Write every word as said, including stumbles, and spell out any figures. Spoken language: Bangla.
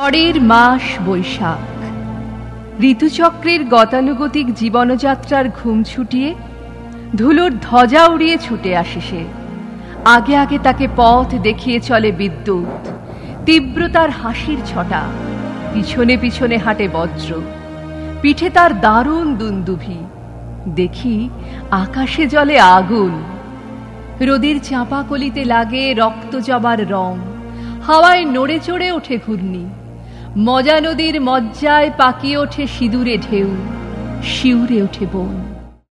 ঝড়ের মাস বৈশাখ। ঋতুচক্রের গতানুগতিক জীবনযাত্রার ঘুম ছুটিয়ে ধুলোর ধ্বজা উড়িয়ে ছুটে আসে সে। আগে আগে তাকে পথ দেখিয়ে চলে বিদ্যুৎ, তীব্রতার হাসির ছটা। পিছনে পিছনে হাঁটে বজ্র, পিঠে তার দারুণ দুন্দুভি। দেখি আকাশে জ্বলে আগুন। রোদের চাঁপাকলিতে লাগে রক্ত জবার রং, হাওয়ায় নড়ে চড়ে ওঠে ঘূর্ণি। মজা নদীর মজ্জায় পাকিয়ে ওঠে সিঁদুরে ঢেউ, শিউরে ওঠে বন।